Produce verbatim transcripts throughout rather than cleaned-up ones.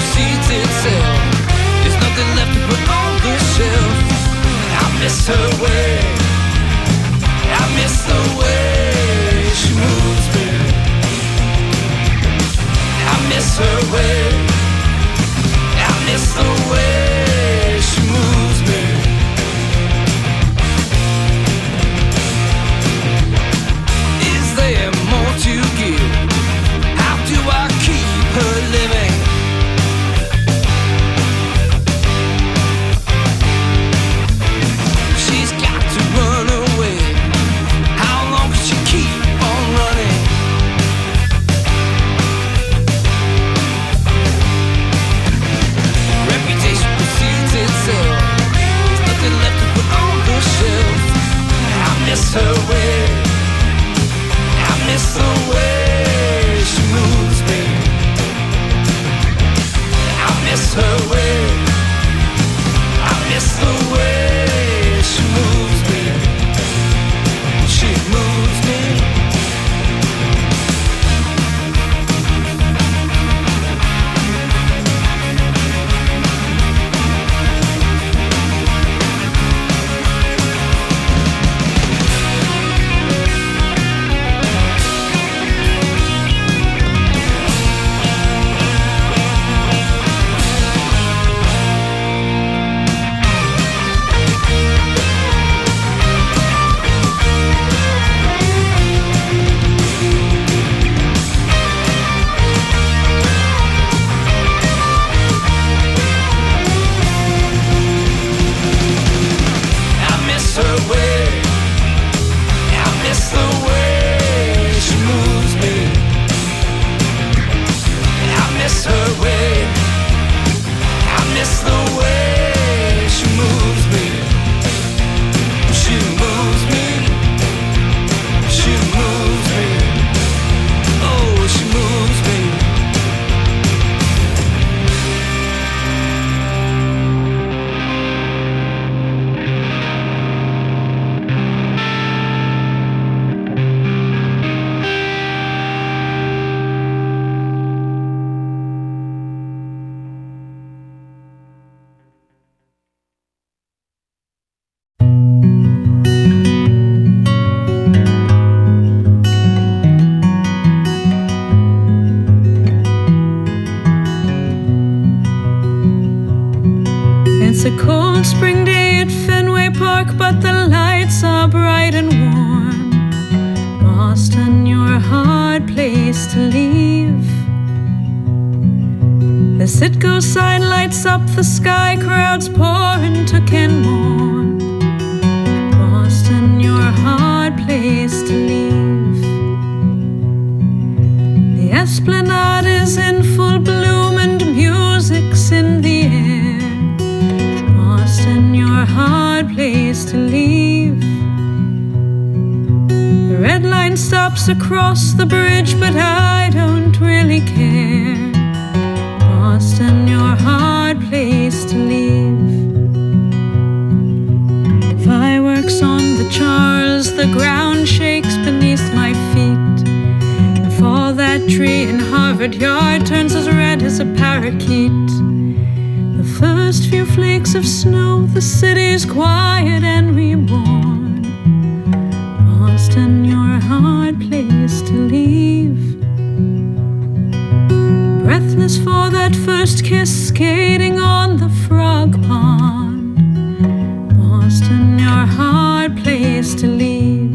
precedes itself. There's nothing left to put on the shelf. I miss her way, I miss the way she moves me. I miss her way, I miss the way she moves me. Is there more to give? How do I keep her living? She's got to run away. How long can she keep on running? Reputation precedes itself. There's nothing left to put on the shelf. I miss her way, I miss the way she moves me. I miss her way, I miss the way she moves me. She moves me. It's a cold spring day at Fenway Park, but the lights are bright and warm. Boston, you're a hard place to leave. The Citgo sign lights up the sky, crowds pour into Kenmore. Boston, you're a hard place to leave. The Esplanade is in full bloom and music's in the air. Boston, you're a hard place to leave. The red line stops across the bridge, but I don't really care. Boston, you're a hard place to leave. Fireworks on the Charles, the ground shakes beneath my feet. And for that tree in Harvard Yard turns as red as a parakeet. The first few flakes of snow, the city's quiet and reborn. Boston, you're a hard place to leave. Breathless for that first kiss, skating on the frog pond. Boston, you're a hard place to leave.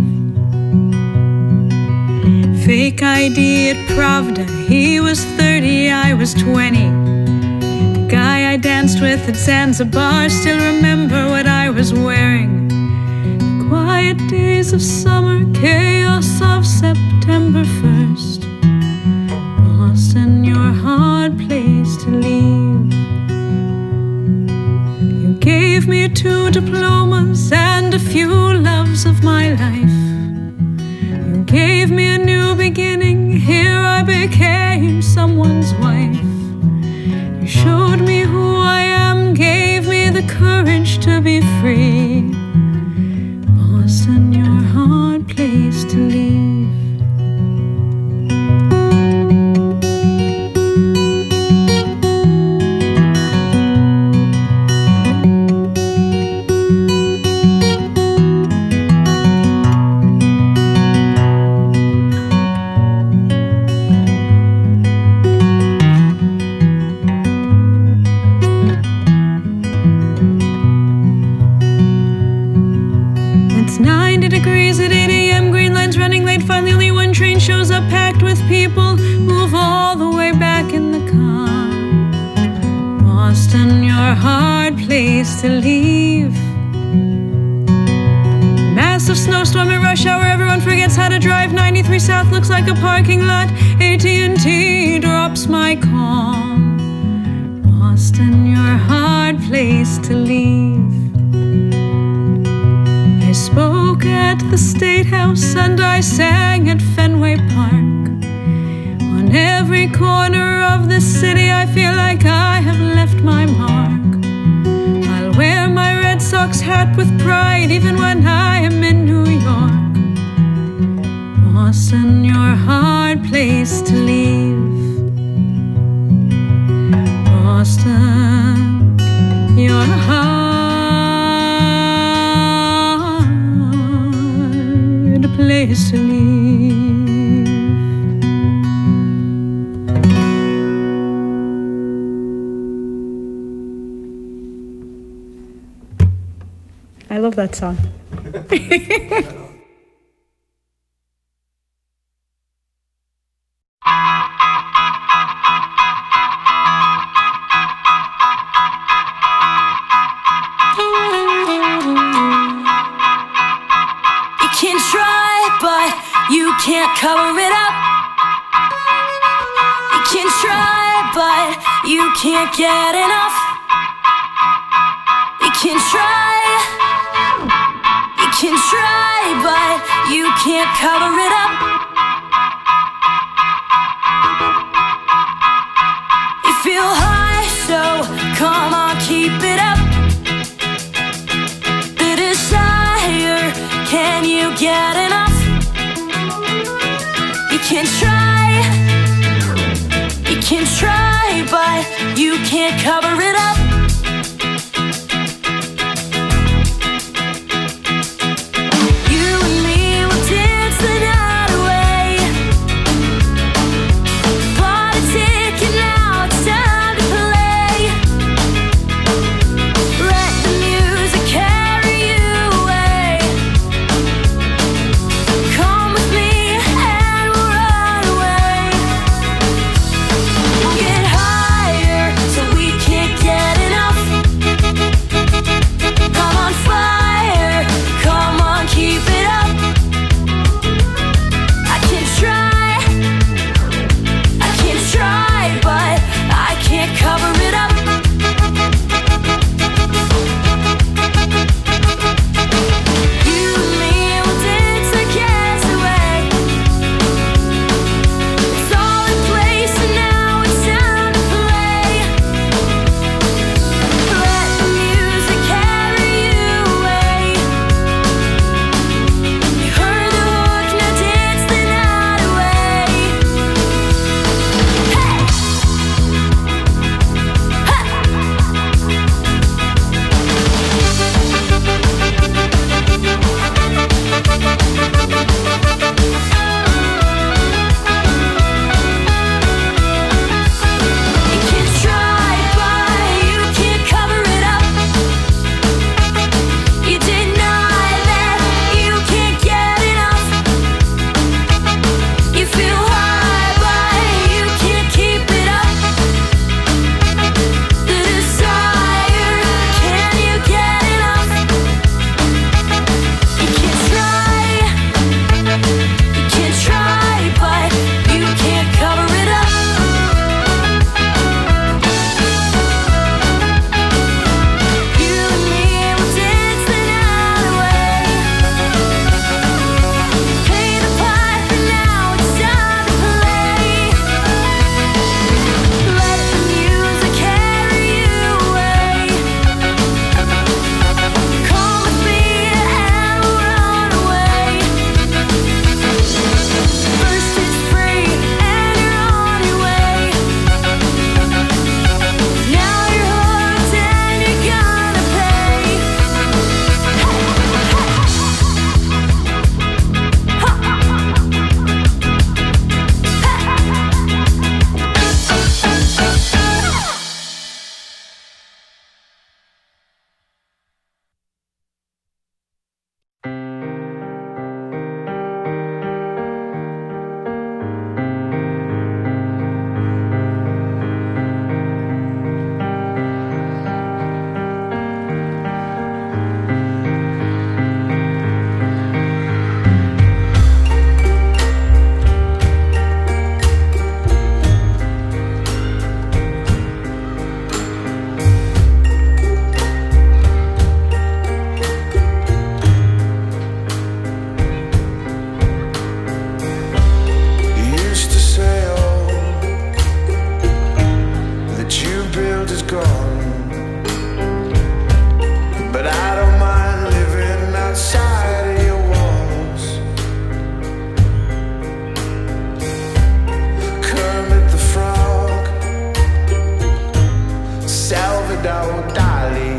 Fake I D at Pravda, he was thirty, I was twenty. The guy I danced with at Zanzibar, still remember what I was wearing. The quiet days of summer, chaos of September first. Boston, you're a hard place to leave. You gave me two diplomas and a few loves of my life. You gave me a new beginning, here I became someone's wife. You showed me who I am, gave me the courage to be free. Boston, you're a hard place to leave. late. Finally, only one train shows up packed with people. Move all the way back in the car. Boston, your hard place to leave. Massive snowstorm at rush hour. Everyone forgets how to drive. ninety-three South looks like a parking lot. A T and T drops my call. Boston, your hard place to leave. I spoke at the State House and I sang at Fenway Park. On every corner of the city I feel like I have left my mark. I'll wear my Red Sox hat with pride even when I am in New York. Boston, your hard place to leave. Boston, your hard place to leave. I love that song. Can't cover it up. You can try, but you can't get enough. You can try, you can try, but you can't cover it up. You feel high, so come on, keep it up. The desire, can you get enough? You can try, you can try, but you can't cover it up. You and me will dance the night away. Bought a ticket, now it's time to play. Let the music carry you away. Come with me. We world is gone, but I don't mind living outside of your walls. Kermit the Frog, Salvador Dali,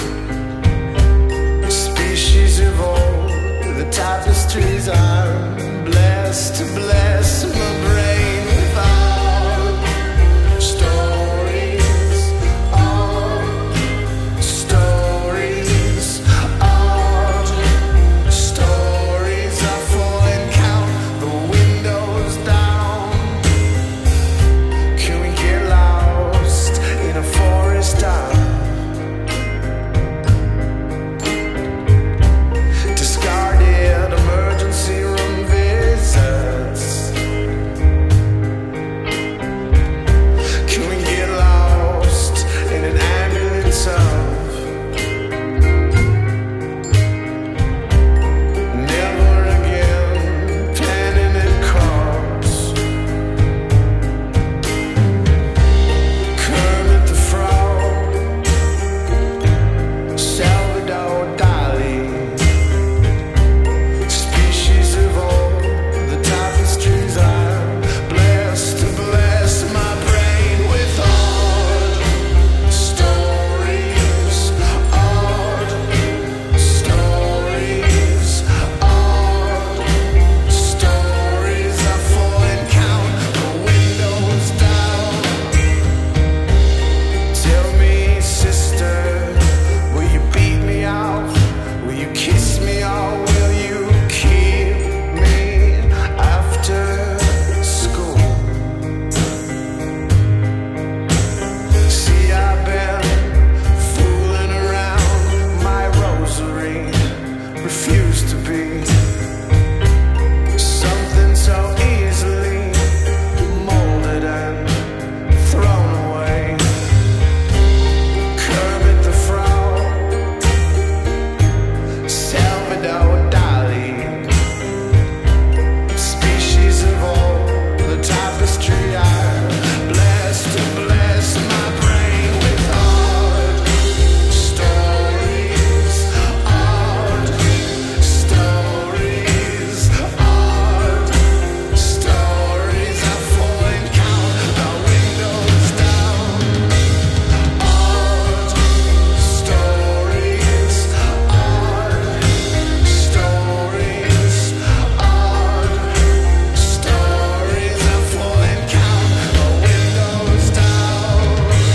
species evolved, the tapestries I'm blessed to bless my brain with art. Stories, art, stories, art, stories I fall and count the windows down. Can we get lost in a forest town? Discarded emergency room visits. Can we get lost in an ambulance of never again planning and cross? Kermit the Frog, Salvador Dali, species evolved, the tapestries I'm blessed to bless my brain with art. Stories, art, stories, art, stories I fall and count the windows down. Tell me, sister, will you beat me off? Will you kiss me or will you keep me after school? See, I've been fooling around my rosary, refuse to be something so easily molded and thrown away. Kermit the Frog, Salvador Dali, species evolved, the tapestry I'm blessed to bless my brain with art. Stories, art, stories, art, stories I fall and count the windows down. Art, stories, art, stories, art, stories I fall and count the windows down.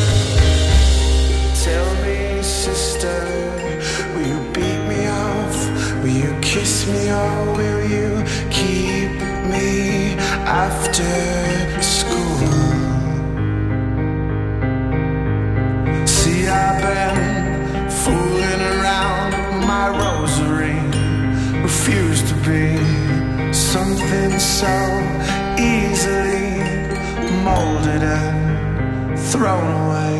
Tell me, sister, will you beat me off? Will you kiss me or will you keep me after school? See, I've been fooling around my rosary, refuse to be something so easily molded and thrown away.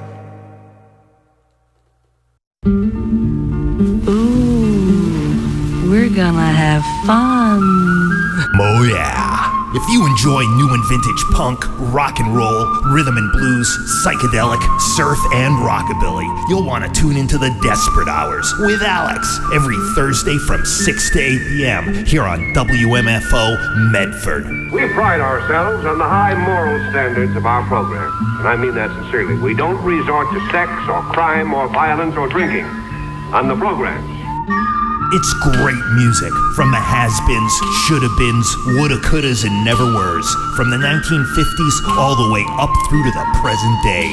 Ooh, we're gonna have fun. Oh yeah. If you enjoy new and vintage punk, rock and roll, rhythm and blues, psychedelic, surf, and rockabilly, you'll want to tune into the Desperate Hours with Alex every Thursday from six to eight p.m. here on W M F O Medford. We pride ourselves on the high moral standards of our program, and I mean that sincerely. We don't resort to sex or crime or violence or drinking on the programs. It's great music from the has-beens, shoulda-beens, woulda-couldas, and never-weres, from the nineteen fifties all the way up through to the present day.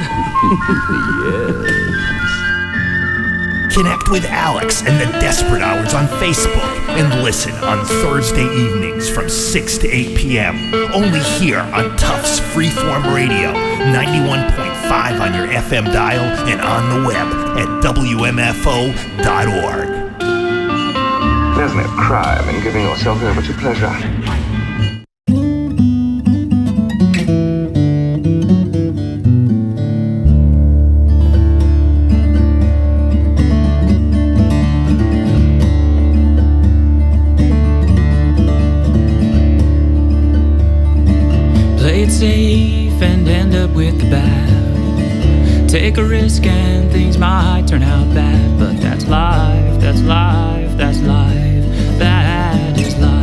Yes. Connect with Alex and the Desperate Hours on Facebook and listen on Thursday evenings from six to eight p.m. only here on Tufts Freeform Radio, ninety-one point five on your F M dial and on the web at W M F O dot org. There's no crime in giving yourself over to pleasure. Play it safe and end up with the bad. take a risk and things might turn out bad, but that's life, that's life, that's life, that is life.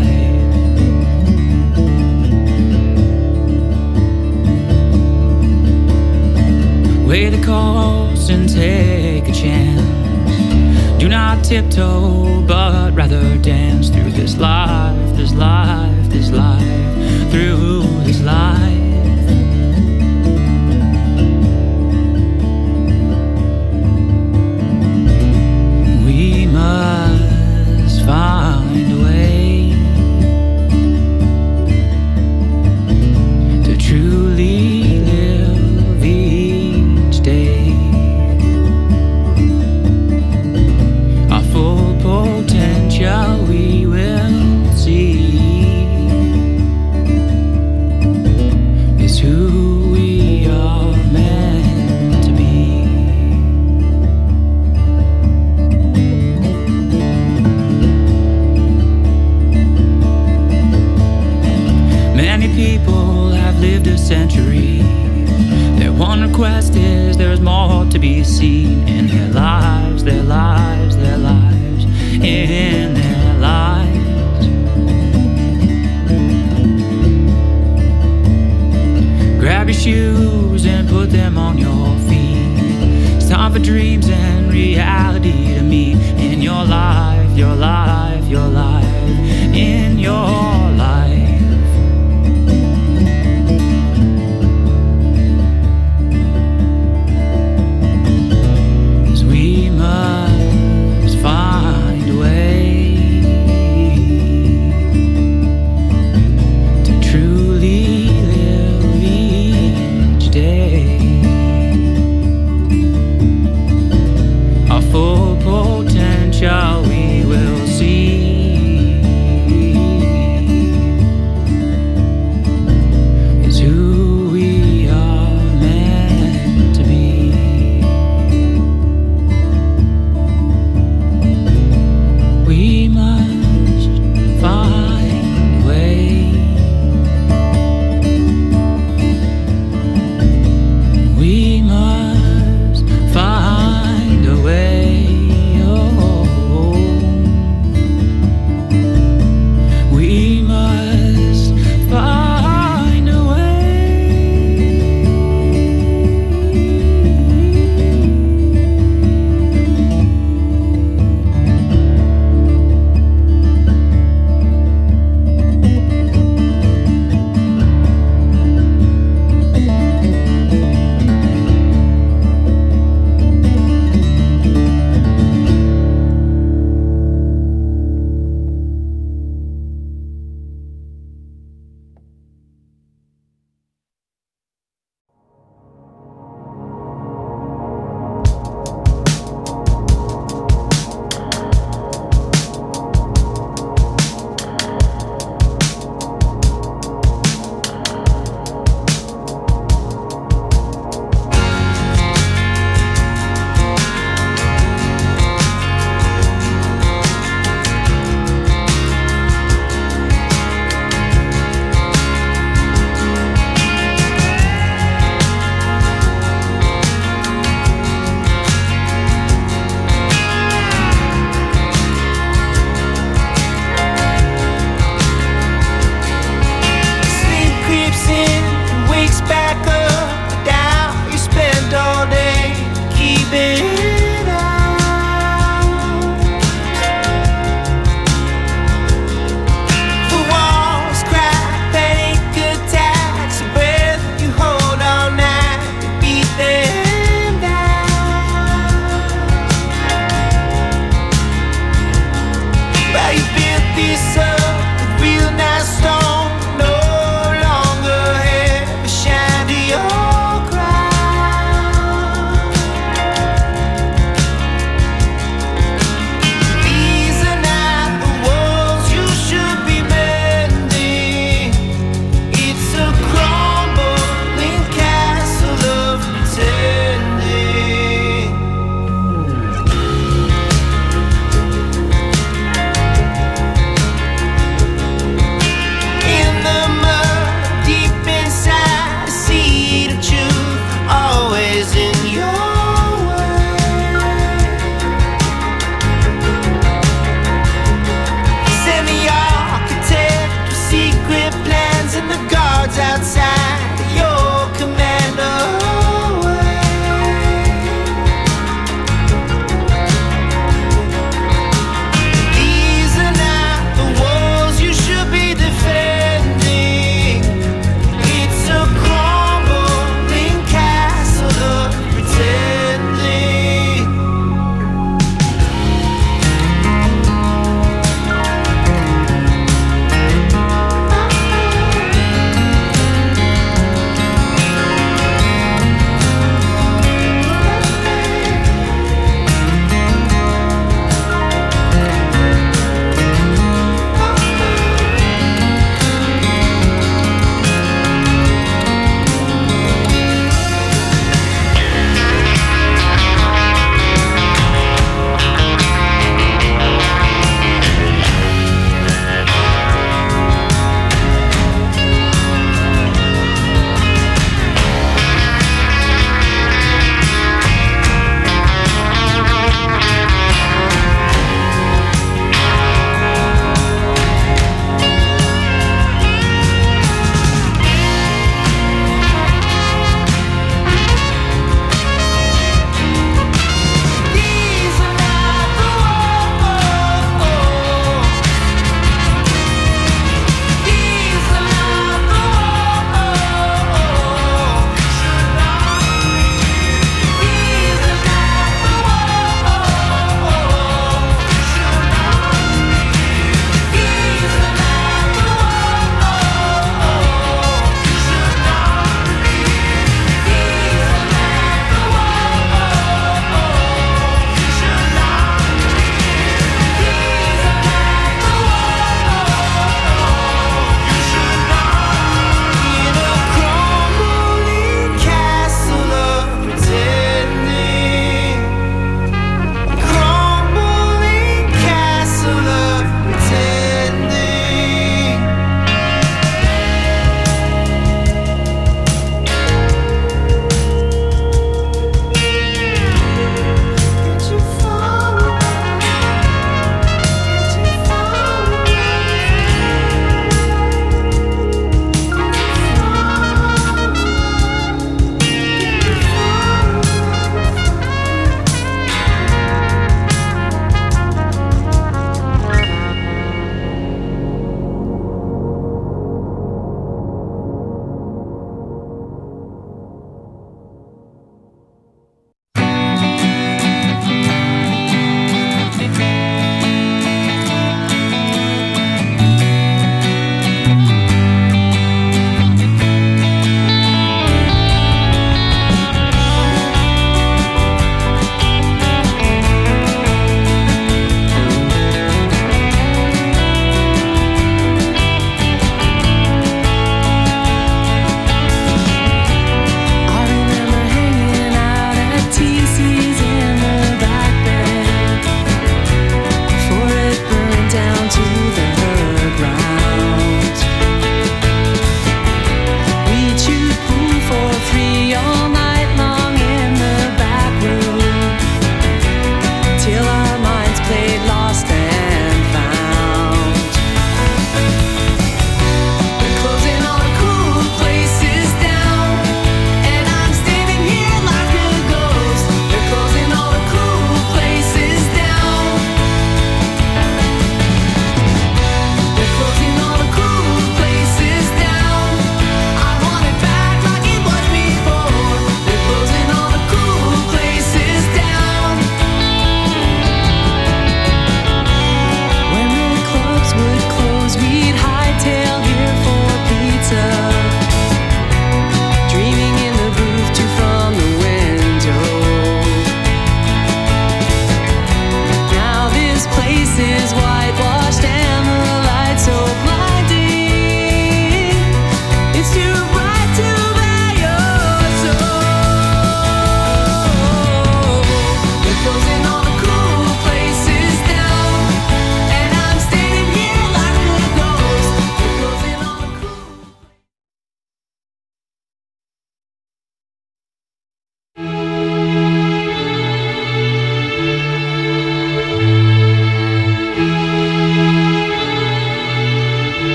Weigh the cost and take a chance. Do not tiptoe, but rather dance through this life, this life, this life, through this life. We must find a way to truly live each day. Our full potential we will see is who we are meant to be. Many people have lived a century. Their one request is there's more to be seen in their lives, their lives, their lives, in their lives. Grab your shoes and put them on your feet. It's time for dreams and reality to meet in your life, your life, your life, in your life. We must find a way to truly live each day. Our full potential we will see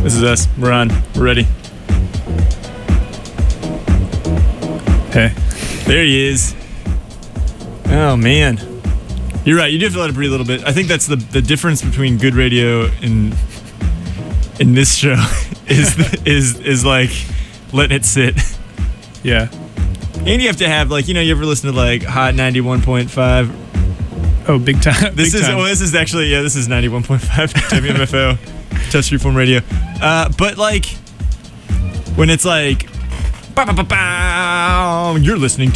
This is us. We're on. We're ready. Hey. There he is. Oh, man. You're right. You do have to let it breathe a little bit. I think that's the the difference between good radio and in this show is is is like letting it sit. Yeah. And you have to have like, you know, you ever listen to like Hot ninety-one point five? Oh, big time. This big is time. well, this is actually yeah, this is ninety-one point five W M F O, Touch Freeform Radio. Uh, but like when it's like, bow, bow, bow, bow, you're listening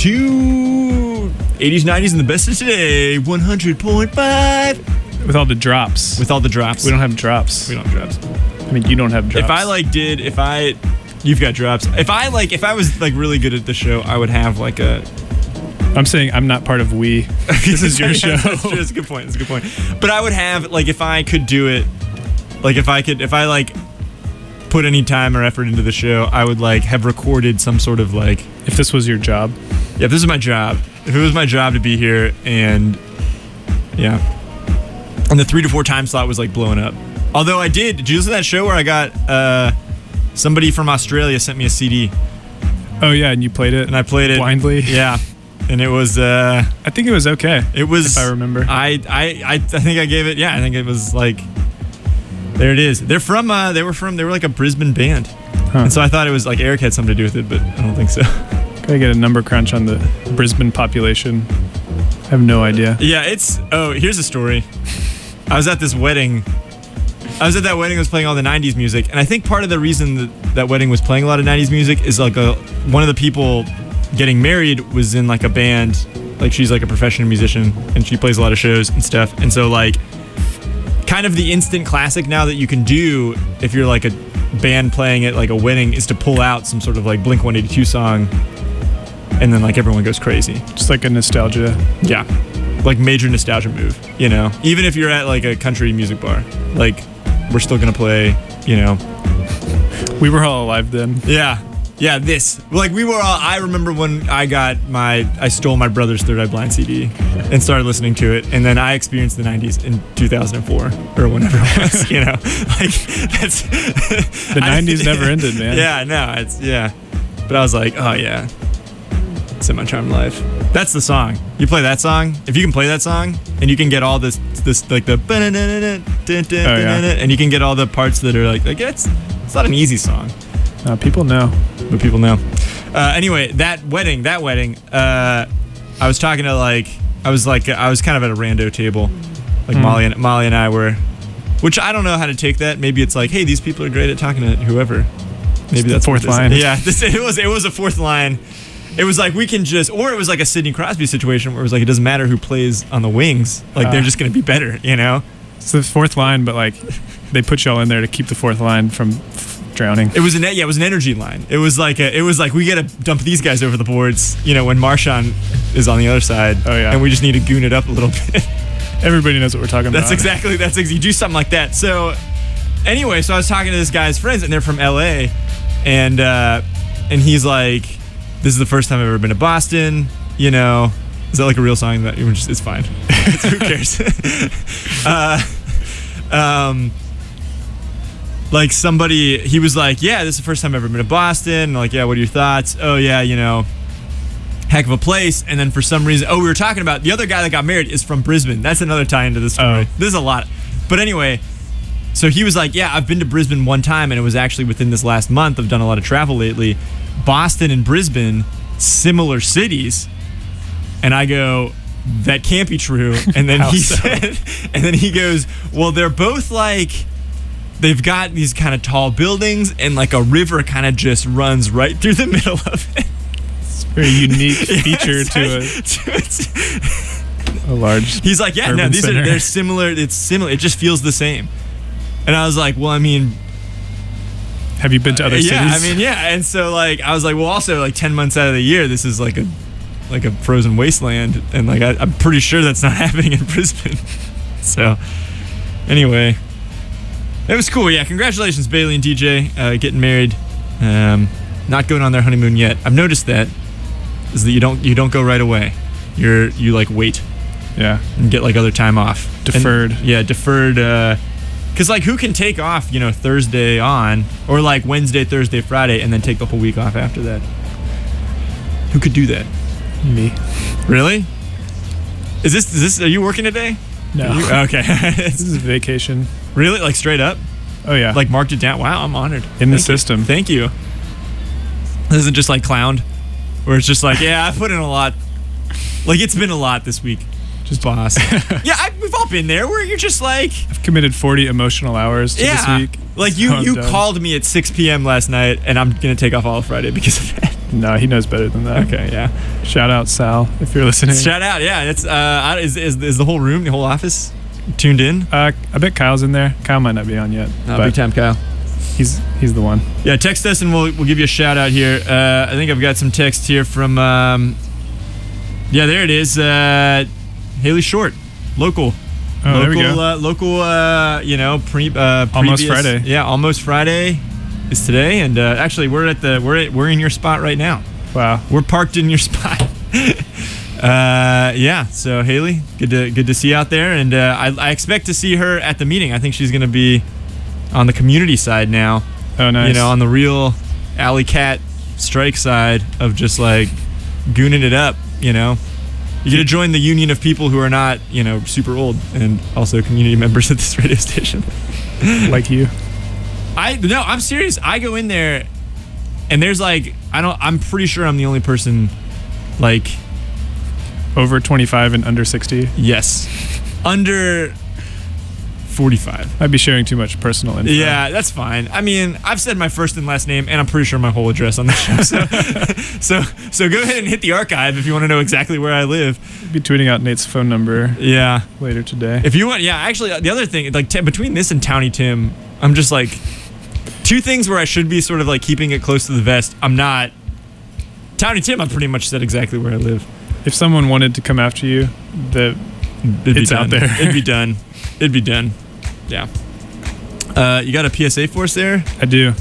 to eighties, nineties, and the best of today, one hundred point five. With all the drops. With all the drops. We don't have drops. We don't have drops. I mean, you don't have drops. If I like did, if I, you've got drops. If I like, if I was like really good at the show, I would have like a. I'm saying I'm not part of we. This is your show. That's, true. That's a good point. That's a good point. But I would have like if I could do it, like if I could, if I like put any time or effort into the show, I would like have recorded some sort of like. If this was your job. Yeah, if this is my job. If it was my job to be here and yeah. And the three to four time slot was like blowing up. Although I did, did you listen to that show where I got uh, somebody from Australia sent me a C D? Oh yeah, and you played it. And I played it blindly. Yeah, and it was. Uh, I think it was okay. It was. If I remember. I I I, I think I gave it. Yeah, I think it was like. There it is. They're from. Uh, they were from. They were like a Brisbane band, huh. And so I thought it was like Eric had something to do with it, but I don't think so. Gotta get a number crunch on the Brisbane population. I have no idea. Yeah, it's. Oh, here's a story. I was at this wedding. I was at that wedding that was playing all the nineties music, and I think part of the reason that that wedding was playing a lot of nineties music is like a one of the people getting married was in like a band, like she's like a professional musician and she plays a lot of shows and stuff, and so like kind of the instant classic now that you can do if you're like a band playing at like a wedding is to pull out some sort of like Blink one eighty-two song, and then like everyone goes crazy. Just like a nostalgia. Yeah. Like major nostalgia move, you know. Even if you're at like a country music bar, like we're still gonna play, you know. We were all alive then. Yeah, yeah. This like we were all. I remember when I got my, I stole my brother's Third Eye Blind C D and started listening to it, and then I experienced the nineties in two thousand four or whenever it was, you know. Like that's the nineties never ended, man. Yeah, no, it's yeah. But I was like, oh yeah, it's in my charmed life. That's the song. You play that song. If you can play that song, and you can get all this, this like the, oh, yeah. and you can get all the parts that are like, like it's, it's not an easy song. Uh, people know, but people know. Uh, anyway, that wedding, that wedding. Uh, I was talking to like, I was like, I was kind of at a rando table, like mm. Molly and Molly and I were, which I don't know how to take that. Maybe it's like, hey, these people are great at talking to whoever. Maybe it's that's the fourth line. Yeah, this, it was, it was a fourth line. It was like we can just, or it was like a Sidney Crosby situation where it was like it doesn't matter who plays on the wings, like uh, they're just gonna be better, you know. It's the fourth line, but like they put y'all in there to keep the fourth line from f- drowning. It was an yeah, it was an energy line. It was like a, it was like we gotta dump these guys over the boards, you know, when Marshawn is on the other side. Oh yeah, and we just need to goon it up a little bit. Everybody knows what we're talking that's about. That's exactly that's you do something like that. So anyway, so I was talking to this guy's friends, and they're from L A, and uh, and he's like, this is the first time I've ever been to Boston, you know. Is that like a real song? That just, it's fine. Who cares? uh, um, like somebody, he was like, yeah, this is the first time I've ever been to Boston. And like, yeah, what are your thoughts? Oh yeah, you know, heck of a place. And then for some reason, oh, we were talking about the other guy that got married is from Brisbane. That's another tie into this story. Oh. This is a lot. But anyway, so he was like, yeah, I've been to Brisbane one time, and it was actually within this last month. I've done a lot of travel lately. Boston and Brisbane, similar cities. And I go, that can't be true. And then he so? said, and then he goes, well, they're both like, they've got these kind of tall buildings, and like a river kind of just runs right through the middle of it. It's a very unique feature yeah, to, a, to a large. He's like, yeah, no, these center. are they're similar. It's similar. It just feels the same. And I was like, well, I mean, have you been to other uh, cities? Yeah, I mean, yeah. And so like, I was like, well, also like ten months out of the year, this is like a like a frozen wasteland, and like I, I'm pretty sure that's not happening in Brisbane. So anyway, it was cool. Yeah, congratulations, Bailey and D J, uh, getting married. Um, not going on their honeymoon yet. I've noticed that is that you don't you don't go right away. You're you like wait. Yeah. And get like other time off. Deferred. And, yeah, deferred. Uh, Because, like, who can take off, you know, Thursday on, or, like, Wednesday, Thursday, Friday, and then take the whole week off after that? Who could do that? Me. Really? Is this, is this, are you working today? No. You, okay. This is vacation. Really? Like, straight up? Oh, yeah. Like, marked it down? Wow, I'm honored. In the Thank you. system. Thank you. This isn't just, like, clowned, where it's just like, yeah, I put in a lot. Like, it's been a lot this week. Just boss. Yeah, I, we've all been there where you're just like... I've committed forty emotional hours to yeah, this week. Like, you, so you done. called me at six p.m. last night, and I'm going to take off all of Friday because of that. No, he knows better than that. Okay, yeah. Shout out, Sal, if you're listening. Shout out, yeah. It's uh, is, is is the whole room, the whole office tuned in? Uh, I bet Kyle's in there. Kyle might not be on yet. Oh, but big time, Kyle. He's he's the one. Yeah, text us and we'll we'll give you a shout out here. Uh, I think I've got some text here from. Um, yeah, there it is. Uh, Haley Short, local. Oh, local, there we go. Uh, local, uh, you know, pre, uh, Almost previous- Friday. Yeah, almost Friday is today, and uh, actually we're at the we're at, we're in your spot right now. Wow, we're parked in your spot. uh, yeah. So Haley, good to good to see you out there, and uh, I, I expect to see her at the meeting. I think she's going to be on the community side now. Oh, nice. You know, on the real Alley Cat strike side of just like gooning it up. You know, you get to join the union of people who are not, you know, super old and also community members at this radio station. Like you. I no, I'm serious. I go in there, and there's like I don't. I'm pretty sure I'm the only person, like, over twenty-five and under sixty. Yes, under forty-five. I'd be sharing too much personal info. Yeah, that's fine. I mean, I've said my first and last name, and I'm pretty sure my whole address on the show. So, so, so go ahead and hit the archive if you want to know exactly where I live. Be tweeting out Nate's phone number. Yeah, later today. If you want, yeah. Actually, the other thing, like t- between this and Towny Tim, I'm just like two things where I should be sort of like keeping it close to the vest. I'm not. Towny Tim, I pretty much said exactly where I live. If someone wanted to come after you, the It'd it's be out done. there. It'd be done. It'd be done. Yeah. Uh, you got a P S A for us there? I do.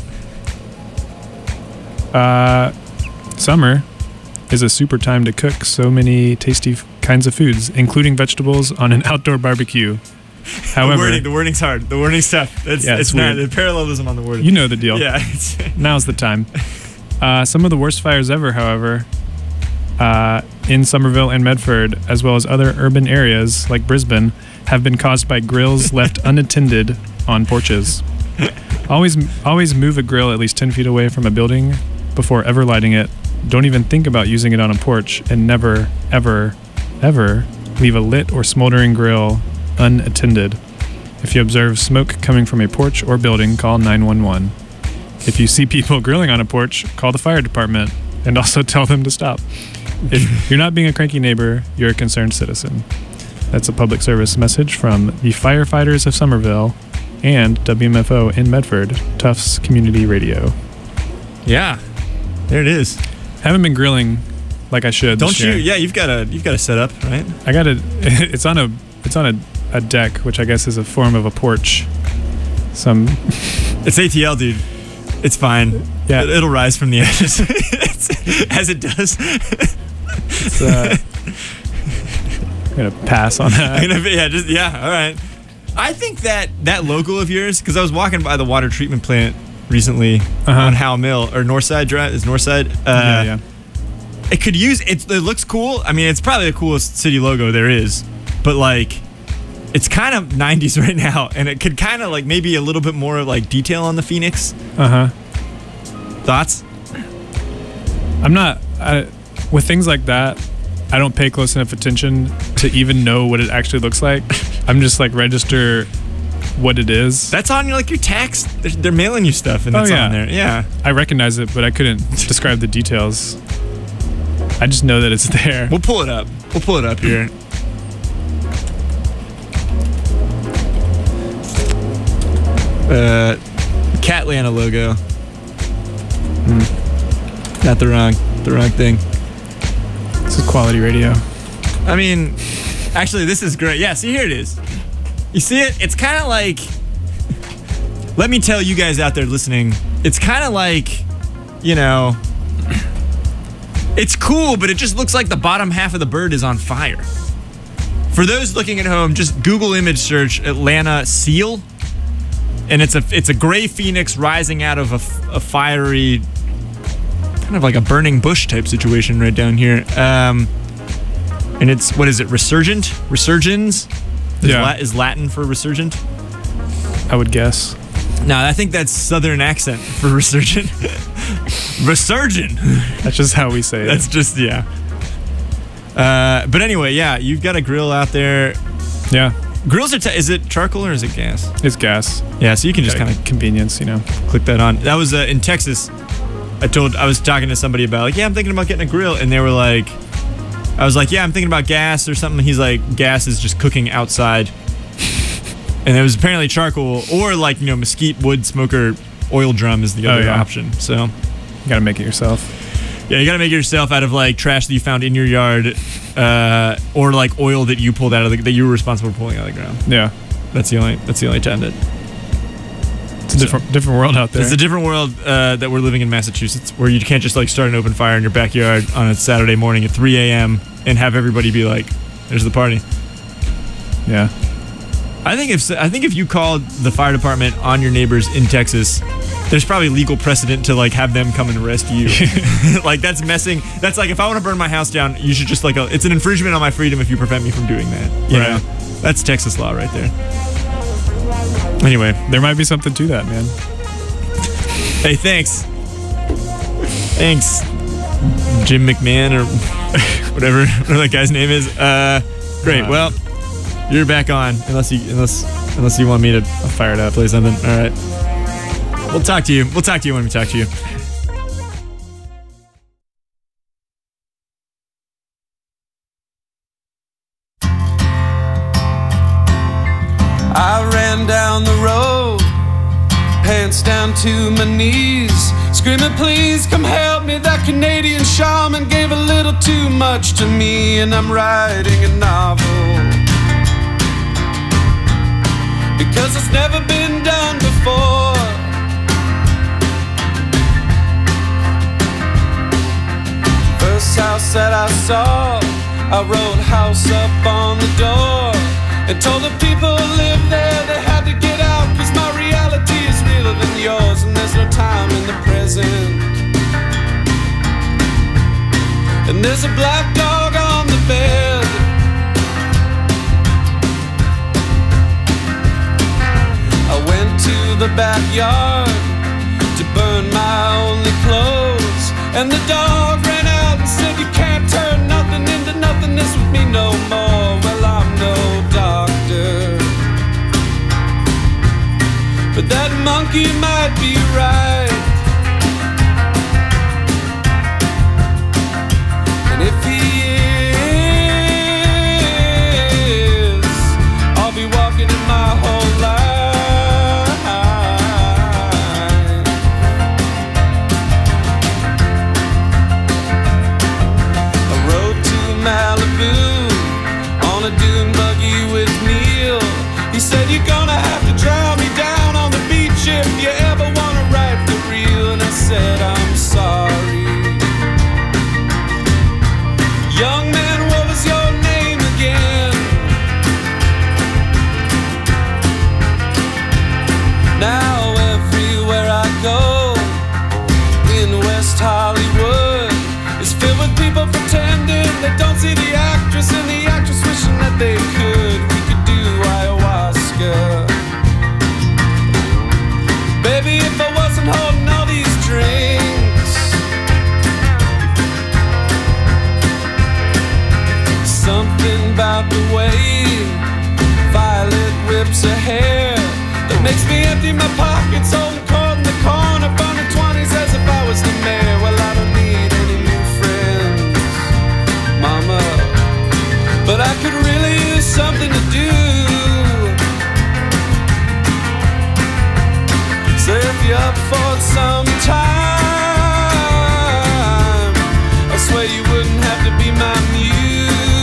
Uh, summer is a super time to cook so many tasty f- kinds of foods, including vegetables on an outdoor barbecue. However, the, wording, the wording's hard. The wording's tough. It's, Yeah, it's, it's not weird. the parallelism on the wording. You know the deal. Yeah. It's, Now's the time. Uh, some of the worst fires ever, however, uh, in Somerville and Medford, as well as other urban areas like Brisbane, have been caused by grills left unattended on porches. Always, always move a grill at least ten feet away from a building before ever lighting it. Don't even think about using it on a porch, and never, ever, ever leave a lit or smoldering grill unattended. If you observe smoke coming from a porch or building, call nine one one. If you see people grilling on a porch, call the fire department and also tell them to stop. If you're not being a cranky neighbor, you're a concerned citizen. That's a public service message from the firefighters of Somerville and W M F O in Medford, Tufts Community Radio. yeah. There it is. Haven't been grilling like I should. Don't this you? year. Yeah, you've got a you've got a setup, right? I got a. It's on a. It's on a, a deck, which I guess is a form of a porch. Some. It's A T L, dude. It's fine. Yeah. It, it'll rise from the ashes as it does. It's, uh, I'm gonna pass on that. I'm gonna be- yeah, just yeah. All right. I think that that local of yours, because I was walking by the water treatment plant recently Uh-huh. on Howe Mill or Northside Drive. Is Northside? Uh, yeah, yeah. It could use it. It looks cool. I mean, it's probably the coolest city logo there is, but like, it's kind of nineties right now, and it could kind of like maybe a little bit more like detail on the Phoenix. Uh huh. Thoughts? I'm not. I, with things like that, I don't pay close enough attention to even know what it actually looks like. I'm just like register what it is. That's on your like your tax. They're, they're mailing you stuff, and Oh, that's yeah. on there. Yeah. I recognize it, but I couldn't describe the details. I just know that it's there. We'll pull it up. We'll pull it up here. Uh, Catlanta logo. Hmm. Not the wrong, the wrong thing. This is quality radio. I mean, actually, this is great. Yeah, see, here it is. You see it? It's kind of like. Let me tell you guys out there listening. It's kind of like, you know. It's cool, but it just looks like the bottom half of the bird is on fire. For those looking at home, just Google image search Atlanta seal, and it's a it's a gray phoenix rising out of a, a fiery, kind of like a burning bush type situation right down here. Um, and it's what is it? Resurgent? Resurgens? Is, Yeah. La- is Latin for resurgent? I would guess. No, I think that's Southern accent for resurgent. Resurgent. That's just how we say it. That's just yeah. Uh, but anyway, yeah, you've got a grill out there. Yeah. Grills are. T- is it charcoal or is it gas? It's gas. Yeah, so you can just Got kind of convenience, you know. click that on. That was uh, in Texas. I told I was talking to somebody about like, yeah, I'm thinking about getting a grill, and they were like, I was like, yeah, I'm thinking about gas or something. He's like, gas is just cooking outside, and it was apparently charcoal or like you know mesquite wood smoker oil drum is the Oh, other yeah. option. So You gotta make it yourself. yeah, you gotta make it yourself out of like trash that you found in your yard, uh, or like oil that you pulled out of the that you were responsible for pulling out of the ground. Yeah. That's the only that's the only time that. It's a different different world out there. It's a different world uh, that we're living in Massachusetts, where you can't just like start an open fire in your backyard on a Saturday morning at three a.m. and have everybody be like, "There's the party." Yeah. I think if I think if you called the fire department on your neighbors in Texas, there's probably legal precedent to like have them come and arrest you. Like that's messing. That's like if I want to burn my house down, you should just like a, it's an infringement on my freedom if you prevent me from doing that. You Right. know? That's Texas law right there. Anyway, There might be something to that, man. hey, thanks. Thanks, Jim McMahon or whatever, whatever that guy's name is. Uh, great. Uh, Well, you're back on, unless you unless unless you want me to fire it up, play something. All right. We'll talk to you. We'll talk to you when we talk to you. I ran down the road, pants down to my knees, screaming, please come help me. That Canadian shaman gave a little too much to me, and I'm writing a novel because it's never been done before. First house that I saw, I wrote house up on the door and told the people who live there they had to get out, cause my reality is realer than yours, and there's no time in the present. And there's a black dog on the bed. I went to the backyard to burn my only clothes, and the dog ran out and said, you can't turn nothing into nothingness with me no more. Well, I'm no doctor, but that monkey might be right. And if he is, I'll be walking in my whole life. I rode to Malibu on a dune buggy with Neil. He said, you're gonna have to drown me down on the beach if you ever wanna write the real. And I said, I'm sorry. Young man, what was your name again? Now everywhere I go in West Hollywood is filled with people pretending they don't see the actress, and the actress wishing that they could. We could do ayahuasca. Baby, if I wasn't holding all these drinks, something about the way Violet whips her hair that makes me empty my pockets, holding cold in the corner, burning twenties as if I was the mayor. Well, I don't need any new friends, mama, but I could really use something to do. So if you're up for it sometime, I swear you wouldn't have to be my muse.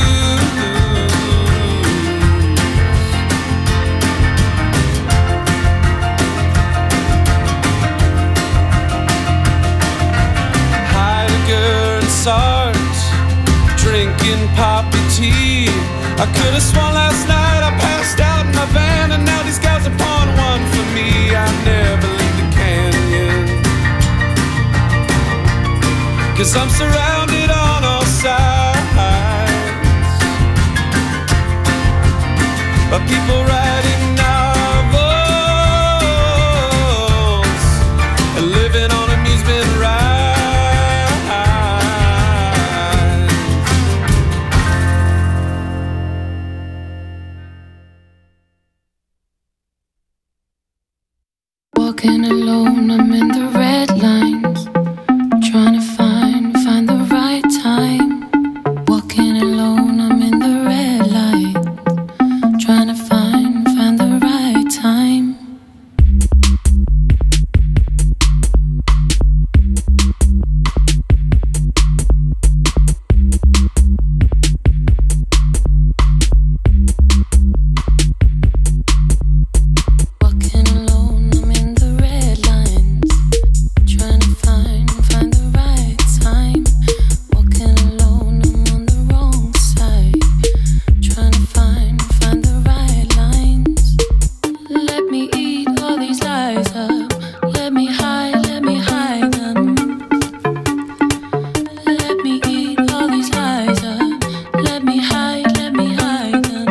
Heidegger and Sartre, drinking poppy tea. I could have sworn last night I passed out in my van, and now these guys are pouring one for me. I 'cause I'm surrounded on all sides by people writing novels and living on amusement rides. Walking alone, I'm in the red lines, trying to find, find the right time. Walking alone, I'm in the red light, trying to find, find the right time. Walking alone, I'm in the red lines, trying to find, find the right time. Walking alone, I'm on the wrong side, trying to find, find the right lines. Let me eat all these lies up, let me hide, let me hide them. Let me eat all these lies up, let me hide, let me hide them.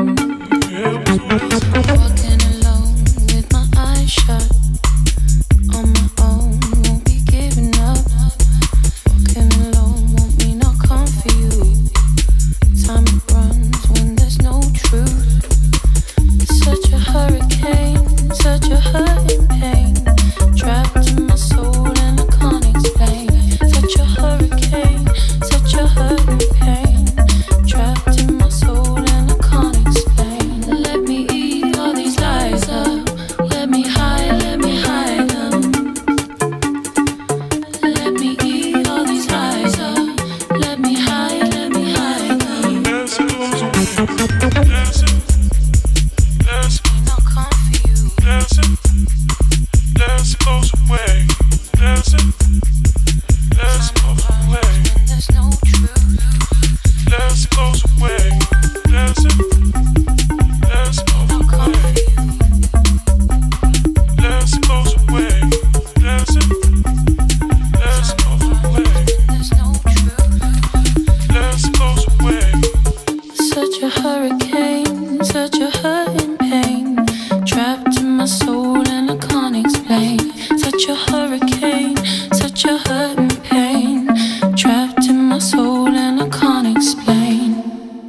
Walking alone with my eyes shut, on my own, won't be giving up. Walking alone won't mean I'll come for you. Time runs when there's no truth. Such a hurricane, such a hurting pain, trapped in my soul and I can't explain. Such a hurricane, such a hurting pain, trapped in my soul and I can't explain. Let me eat all these lies up, let me hide, let me hide them. Let me eat all these lies up, let me hide, let me hide them. Mean I'll come for you. When there's no truth. I'll come for you. There's no truth. Such a hurricane, such a hurting pain, trapped in my soul and I can't explain. Such a hurricane, such a hurting pain, trapped in my soul and I can't explain.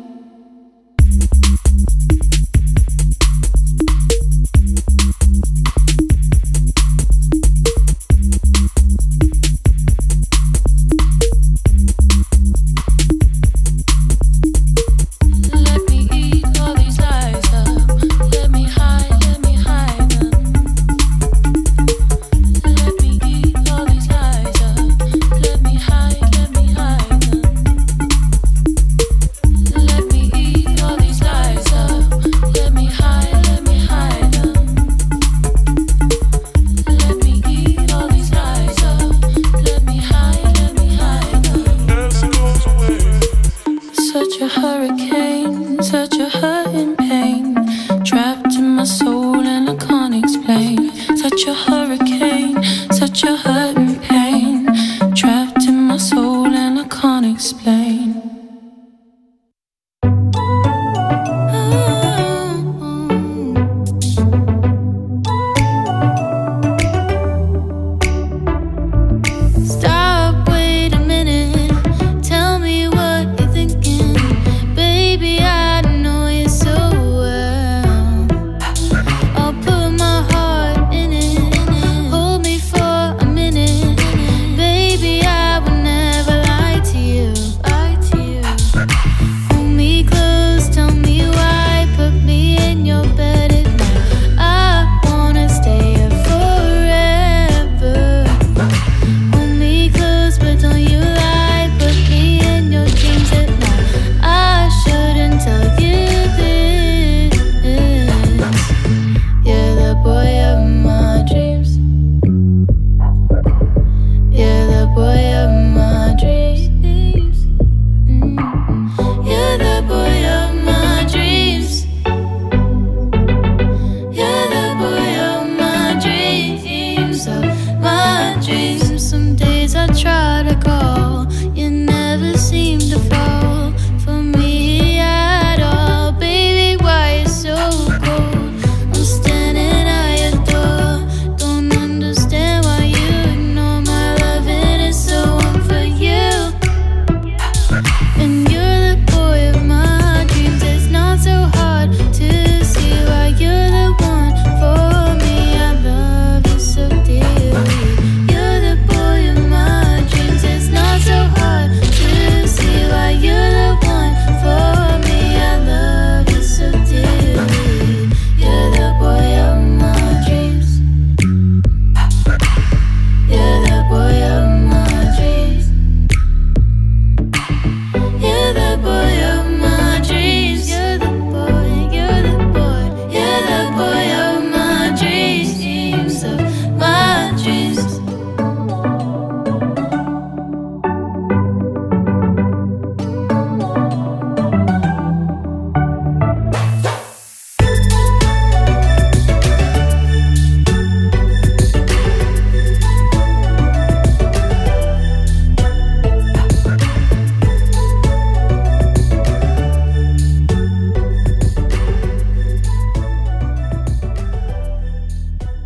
Let me eat all these lies up, let me hide, let me hide them. Let me eat all these lies up, let me hide, let me hide them. Let me eat all these lies up, let me hide, let me hide them. Let me eat all these lies up, let me hide, let me hide them. Such a hurricane, such a hurting pain, trapped in my soul and I can't explain. Such a hurricane.